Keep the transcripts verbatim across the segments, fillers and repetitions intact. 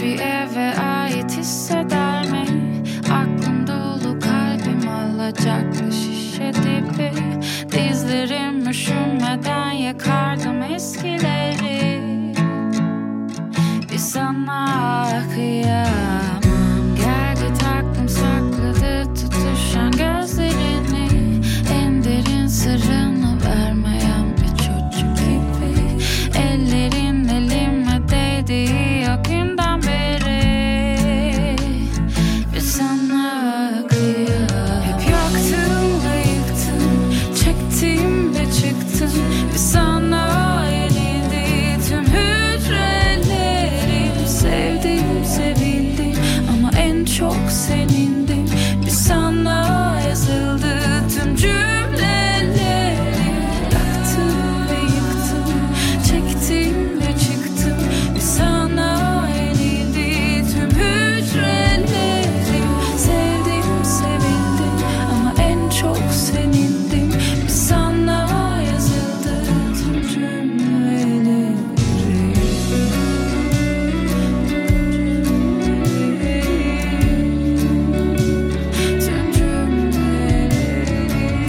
bir eve ait hisseder mi? Aklım dolu, kalbim alacaklı şişe dibi. Dizlerim üşümeden yakardım eskileri. Bir sana kıyamam. Gel git, aklım sakladı tutuşan gözlerini. En derin sırrını vermeyen bir çocuk gibi. Ellerin elime değdiği o günden beri. Bir sana kıyamam. Hep yaktım ve yıktım, çektim ve çıktım. Bir sana yenildi tüm hücrelerim. Sevdim, sevildim ama en çok senindim. Bir sana yazıldı tüm cümlelerim. Yaktım ve yıktım, çektim ve çıktım. Bir sana yenildi tüm hücrelerim. Sevdim, sevildim ama en çok senindim. Bir sana yazıldı tüm cümlelerim. Tüm cümlelerim.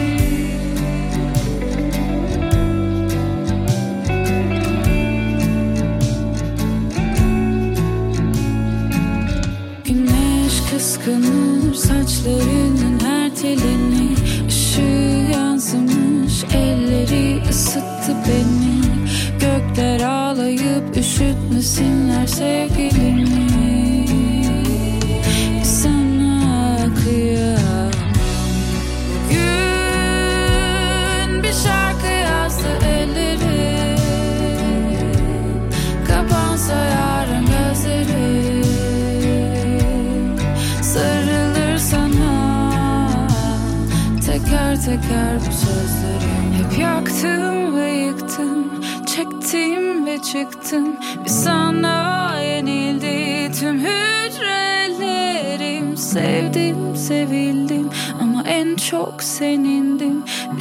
Güneş kıskanır saçlarının her telini. Işığı yansımış, elleri ısıttı beni. Gökler ağlayıp üşütmesinler sevgilimi. Sana kıyamam. Bugün bir şarkı yazdı elleri. Kapansa yarın gözleri. Sarılır sana teker teker bu sözlerim. Hep yaktım ve yıktım, çektim ve çıktım. Bir sana yenildi tüm hücrelerim. Sevdim, sevildim ama en çok senindim.